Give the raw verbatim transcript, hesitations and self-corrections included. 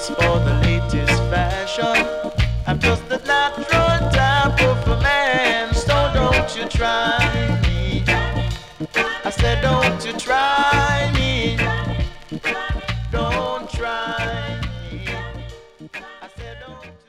case for the latest fashion. I'm just a natural type of a man, so don't you try me. I said don't you try me. Don't try me. I said don't